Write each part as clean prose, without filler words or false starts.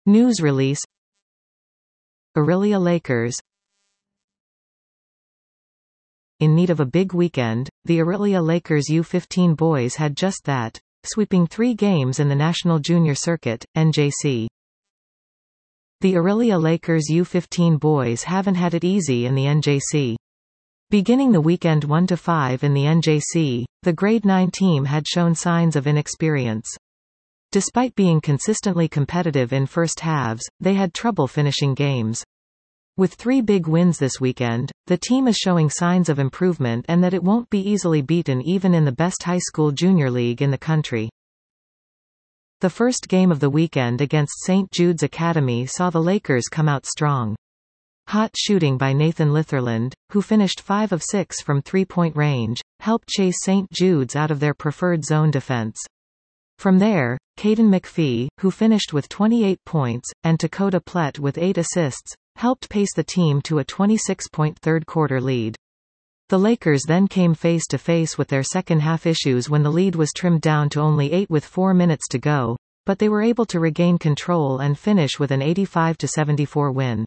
News release. Orillia Lakers. In need of a big weekend, the Orillia Lakers U15 boys had just that, sweeping 3 games in the National Junior Circuit, NJC. The Orillia Lakers U15 boys haven't had it easy in the NJC. Beginning the weekend 1-5 in the NJC, the Grade 9 team had shown signs of inexperience. Despite being consistently competitive in first halves, they had trouble finishing games. With 3 big wins this weekend, the team is showing signs of improvement and that it won't be easily beaten even in the best high school junior league in the country. The first game of the weekend against St. Jude's Academy saw the Lakers come out strong. Hot shooting by Nathan Litherland, who finished 5 of 6 from three-point range, helped chase St. Jude's out of their preferred zone defense. From there, Caden McPhee, who finished with 28 points, and Dakota Plett with 8 assists, helped pace the team to a 26-point third-quarter lead. The Lakers then came face-to-face with their second-half issues when the lead was trimmed down to only 8 with 4 minutes to go, but they were able to regain control and finish with an 85-74 win.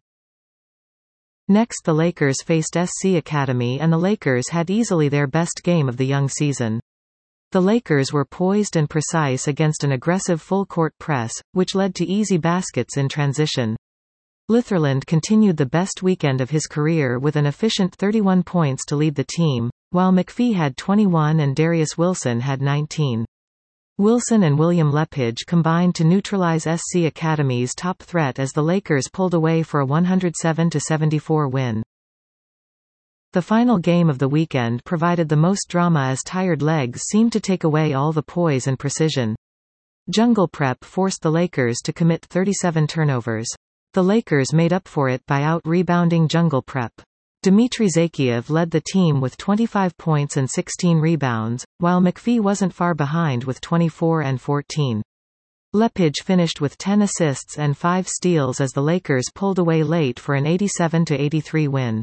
Next, the Lakers faced SC Academy, and the Lakers had easily their best game of the young season. The Lakers were poised and precise against an aggressive full-court press, which led to easy baskets in transition. Litherland continued the best weekend of his career with an efficient 31 points to lead the team, while McPhee had 21 and Darius Wilson had 19. Wilson and William Lepage combined to neutralize SC Academy's top threat as the Lakers pulled away for a 107-74 win. The final game of the weekend provided the most drama as tired legs seemed to take away all the poise and precision. Jungle Prep forced the Lakers to commit 37 turnovers. The Lakers made up for it by out-rebounding Jungle Prep. Dmitry Zakiev led the team with 25 points and 16 rebounds, while McPhee wasn't far behind with 24 and 14. Lepage finished with 10 assists and 5 steals as the Lakers pulled away late for an 87-83 win.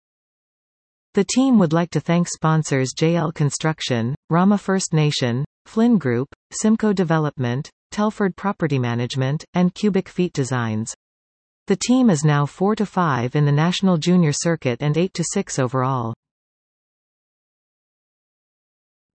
The team would like to thank sponsors JL Construction, Rama First Nation, Flynn Group, Simcoe Development, Telford Property Management, and Cubic Feet Designs. The team is now 4-5 in the National Junior Circuit and 8-6 overall.